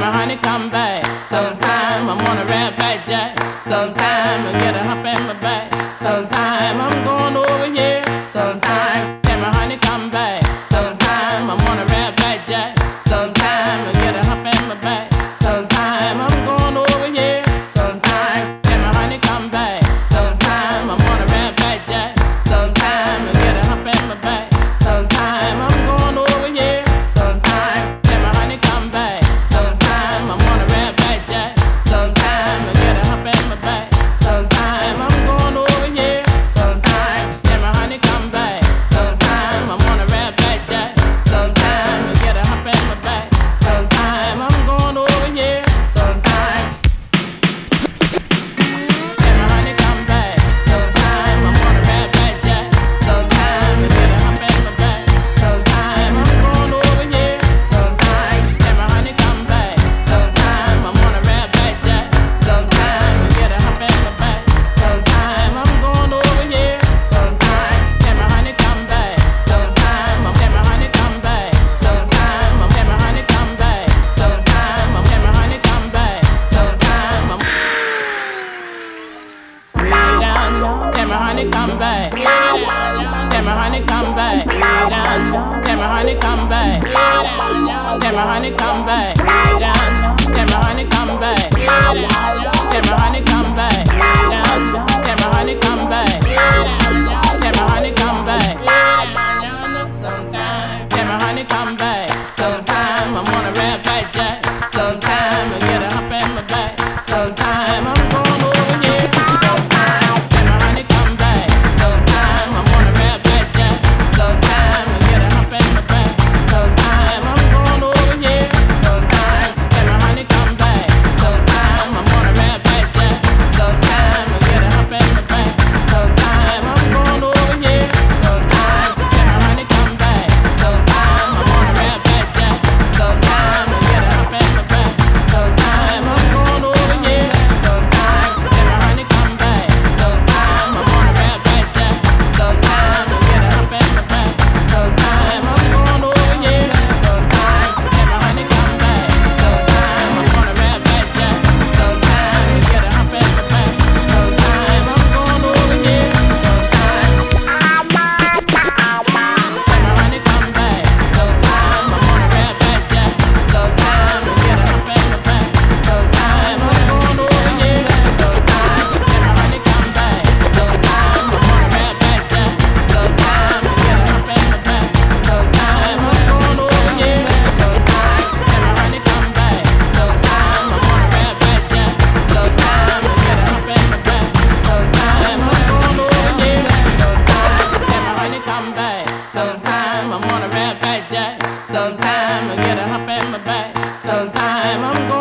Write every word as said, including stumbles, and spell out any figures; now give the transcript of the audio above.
my honey come back. Sometime I'm on a red back jack. Sometime I get a hump in my back. Sometime I'm going over here. Sometime can my honey come back. Sometime I'm on a red back jack. Sometime I get a hump in my back. Sometime I'm going over here. Sometime can my honey come back. Sometime I'm on a red back jack. Sometime I get a hump in my back. Sometime I'm going over here. Sometime can my honey come back. Sometime I'm on a red back jack. Sometime I get a hump in my back. Sometime I'm going over here. Sometime can my honey come back. Sometime I'm on a red back jack. Sometime I get a hump in my back. Sometime I'm going over here. Sometime can my honey come back. Sometime I'm on a red back jack. Sometime I get a hump in my back. Sometime I'm going over here. Sometime can my honey come back. Sometime I'm on a red back jack. Sometime I get a hump in my back. Sometime I'm going over here. Sometime can my honey come back. Sometime I'm can my honey come back. Sometime I'm can my honey come back. Sometime I'm can my honey come back. Sometime I'm way down low. Can my honey come back? Can my honey come back? Way down low. Can my honey come back? Can my honey come back? Way down low. Can my honey come back? Can my honey come back? Way down low. Can my honey come back? Can my honey come back? Sometime can my honey come back? Sometime I'm on a red back jack. Sometime I get a hump in my back. Sometime I'm going over here. Sometime can my honey come back? Sometime I'm on a red back jack. Sometime I get a hump in my back. Sometime I'm going over here. Sometime can my honey come back? Sometime I'm on a red back jack. Sometime I get a hump in my back. Sometime I'm going over here. Sometime can my honey come back? Sometime I'm on a red back jack. Sometime I get a hump in my back. Sometime I'm going over here. Sometime can my honey come back? Sometime I'm on a red back jack. Sometime I get a hump in my back. Sometime I'm going over here. Sometime can my honey come back? Sometime I'm on a red back jack. Sometime I get a hump in my back. Sometime I'm going over here. Sometime can my honey come back? Sometime I'm on a red back jack. Sometime I get a hump in my back. Sometime I'm going over here. Sometime can my honey come back? Sometime I'm on a red back jack. Sometime I get a hump in my back. Sometime I'm going over here. Sometime can my honey come back? Sometime I'm on a red back jack. Sometime I get a hump in my back. Sometime I'm going over here. Sometime can my honey come back? Sometime I'm on a red back jack. Sometime I get a hump in my back. Sometime I'm going